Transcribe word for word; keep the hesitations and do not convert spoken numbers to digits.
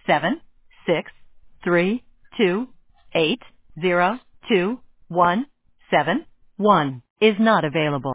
seven six three two eight zero two one seven one is not available.